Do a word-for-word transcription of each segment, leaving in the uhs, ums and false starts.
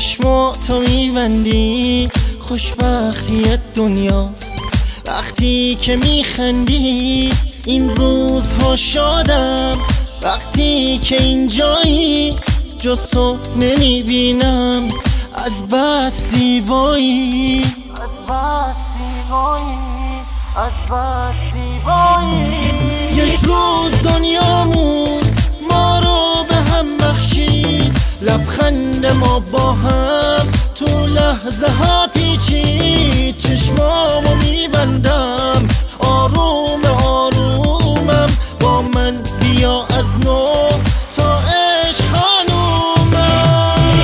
چشماتو میبندی خوشبختی دنیاست وقتی که میخندی. این روزها شادم وقتی که اینجایی، جز تو نمیبینم از بس زیبایی، از بس زیبایی، از بس زیبایی. یک روز دنیامون ما رو به هم بخشید، لبخند ما با هم تو لحظه ها پیچید. چشمامو میبندم آروم آرومم، با من بیا از نو تا عشق خانومم.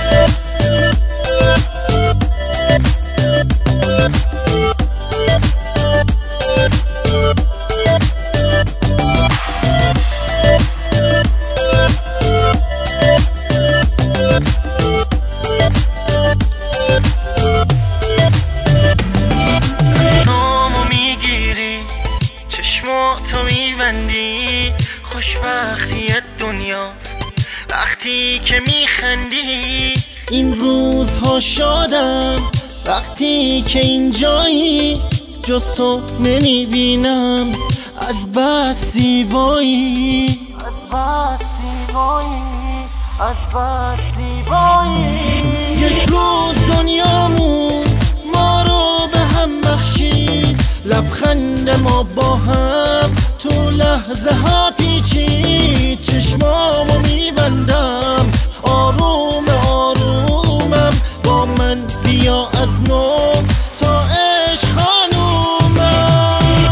تو میبندی خوشبختی دنیاست وقتی که میخندی. این روزها شادم وقتی که اینجایی، جز تو نمیبینم از بس زیبایی، از بس زیبایی، از بس زیبایی. یک روز دنیامون ما رو به هم بخشید، لبخند ما با هم تو لحظه ها پیچید. چشمامو میبندم آروم آرومم، با من بیا از نو تا عشق خانومم.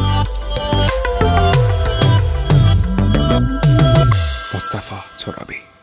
مصطفی ترابی.